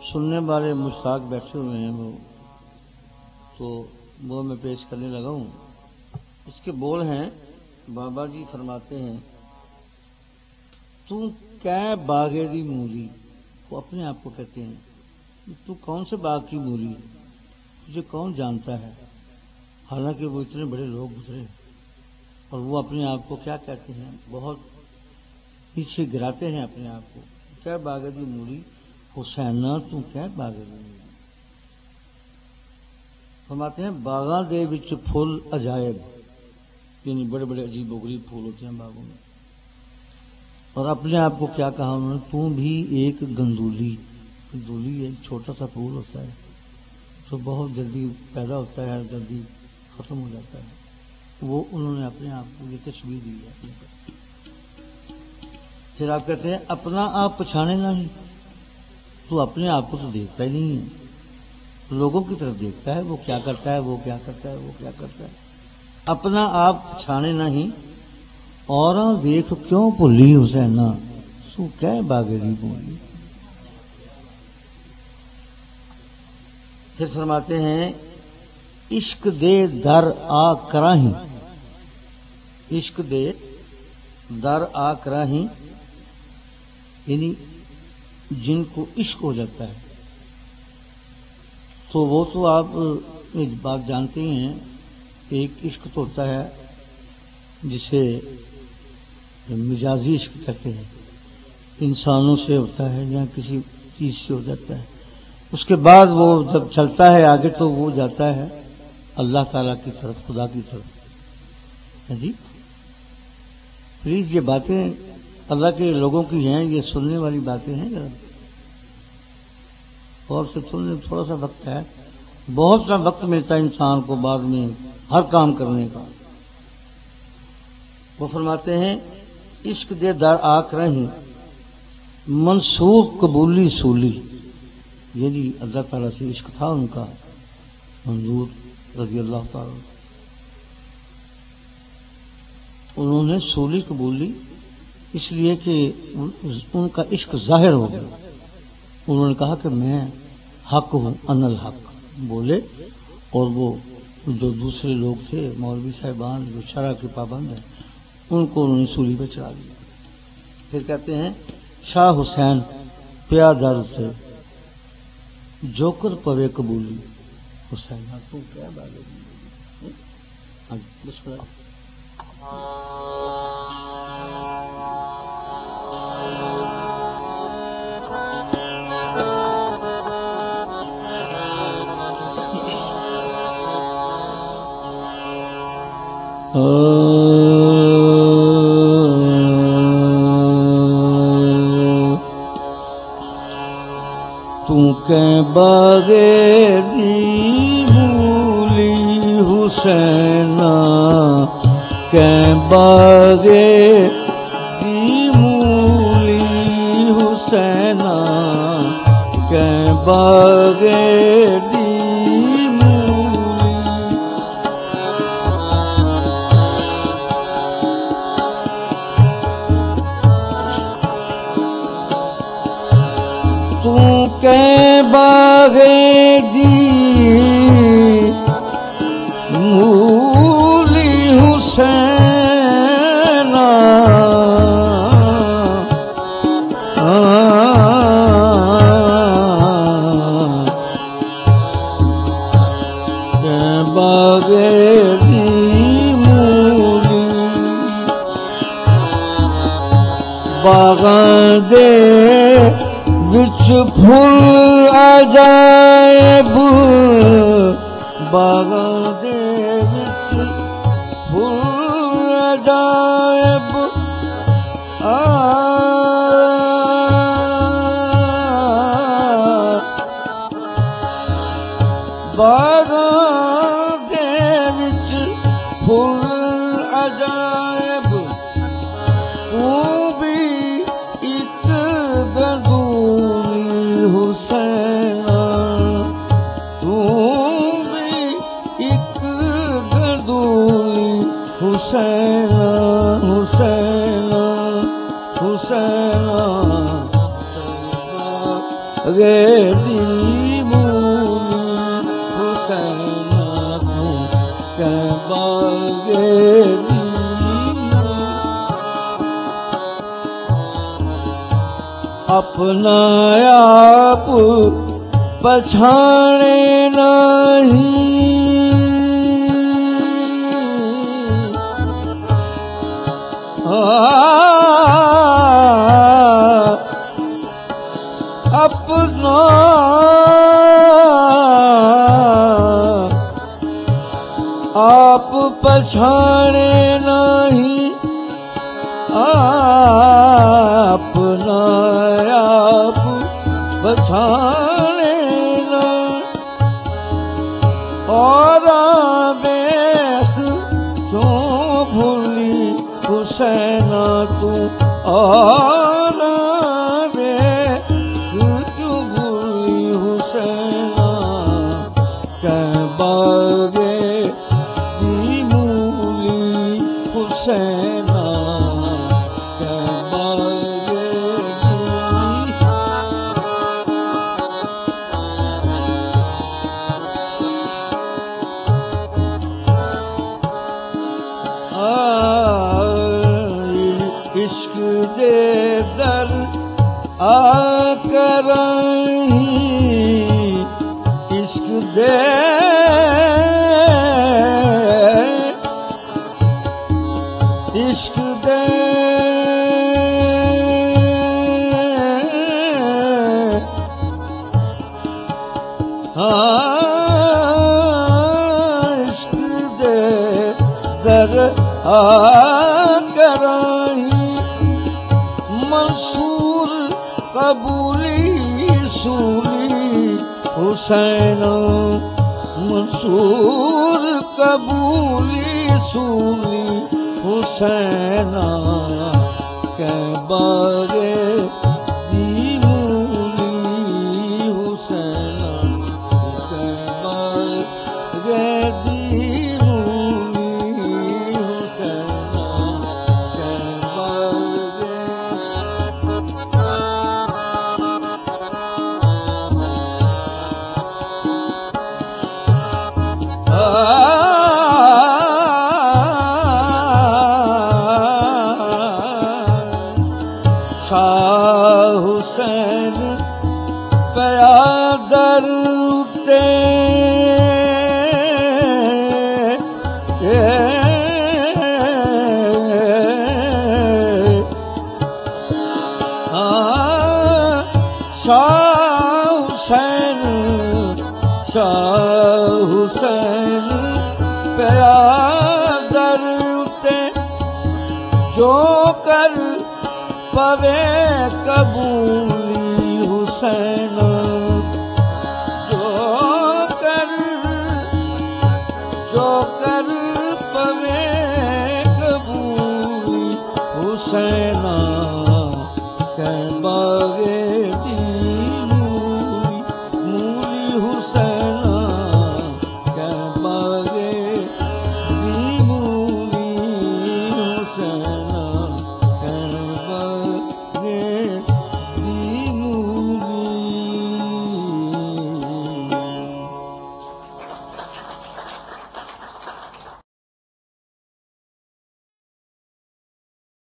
सुनने वाले मुश्ताक बैठे हुए हैं वो मैं पेश करने लगा हूँ। इसके बोल हैं, बाबा जी फरमाते हैं, तू क्या बागे दी मूली। वो अपने आप को कहते हैं, तू कौन से बाग की मूली, तुझे कौन जानता है। हालांकि वो इतने बड़े लोग गुजरे और वो अपने आप को क्या कहते हैं, बहुत पीछे गिराते हैं अपने आप को। क्या बागे दी मूली हुसैना, तू क्या बागे दी मूली। फरमाते हैं, बागां दे विच फुल अजायब, यानी बड़े बड़े अजीब गरीब फूल होते हैं बागों में। और अपने आप को क्या कहा उन्होंने, तू भी एक गंदूली। गंदूली एक छोटा सा फूल होता है जो बहुत जल्दी पैदा होता है, जल्दी खत्म हो जाता है। वो उन्होंने अपने आप को ये तस्वीर दी है। फिर आप कहते हैं, अपना आप पछाने नहीं। तू अपने आप को तो देखता ही नहीं है, लोगों की तरफ देखता है, वो क्या करता है, वो क्या करता है, वो क्या करता है। अपना आप छाने नहीं और वेख क्यों भुली हुसैना, तू क्या बागेरी बोली। फिर फरमाते हैं, इश्क दे दर आ कराही। इश्क दे दर आ कराही, यानी जिनको इश्क हो जाता है तो वो तो आप एक बात जानते ही हैं। एक इश्क तो होता है जिसे मिजाजी इश्क कहते हैं, इंसानों से होता है या किसी चीज से हो जाता है। उसके बाद वो जब चलता है आगे तो वो जाता है अल्लाह ताला की तरफ, खुदा की तरफ। है जी, प्लीज ये बातें अल्लाह के लोगों की हैं, ये सुनने वाली बातें हैं। जरा और से सुनने, थोड़ा सा वक्त है, बहुत सा वक्त मिलता है इंसान को बाद में हर काम करने का। वो फरमाते हैं, इश्क दे दर आक रही मनसूख कबूली सूली, यानी अल्लाह ताला से इश्क था उनका, मंजूर रजी अल्लाह ताला, उन्होंने सूली कबूली इसलिए कि उनका इश्क जाहिर हो गया। उन्होंने कहा कि मैं हक हूं, अनल हक बोले। और वो जो दूसरे लोग थे, मौलवी साहिबान जो शरा के पाबंद हैं, उनको उन्होंने सूली पे चढ़ा दिया। फिर कहते हैं, शाह हुसैन प्या दर से जोकर पवे कबूली। हुसैन तू क्या बात है। तू के बागे दी मूली हुसैना, के बागे दी मूली हुसैना, के बागे दी के बागे दी मूली हुसैना, के बागे दी मूली बागां दे विच फुल अजायब, बागां दे विच फुल अजायब, बागां दे विच फुल अजायब, तू भी एक गंदूली हुसैना, तू भी एक गंदूली हुसैना, हुसैना, हुसैना, दी मूली हुसैन तू कै बागे दी अपना आप पछाणे नहीं अपना आप पछाणे नहीं अपना आप पछाणे नहीं और देख क्यों भूली हुसैन तू और देख क्यों भूली हुसैन कै बागे दी मूली हुसैन कै बागे इश्क दे दर आकर इश्क दे इश्क दे इश्क दे दर आकर मंसूर कबूली सूली हुसैन मंसूर कबूली सूली हुसैन कै बागे दी मूली हुसैन कै बागे दी मूली हुसैन कै बागे शाह हुसैन प्यादर उते शाह हुसैन प्यादर उते जो कर पवे कबूल